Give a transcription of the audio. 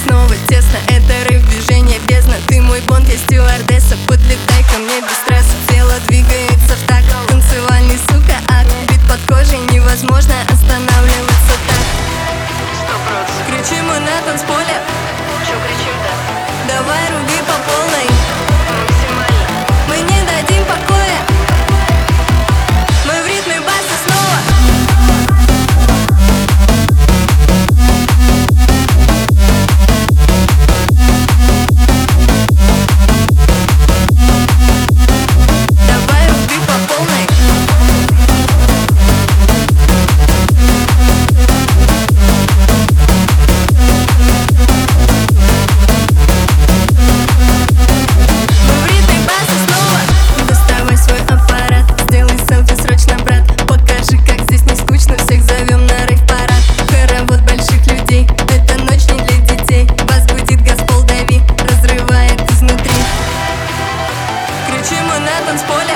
снова тесно, это рейв, движение бездна. Ты мой бонд, я стюардесса, подлетай ко мне без стресса. Тело двигается в такт, танцевальный, сука, акт. Бит под кожей, невозможно останавливаться так. Кричим мы на танцполе. Чё кричим-то? Давай руби по полной. Максимально. Мы не дадим покоя. Мы в ритме баса снова. Давай руби по полной. Кричим мы на танцполе.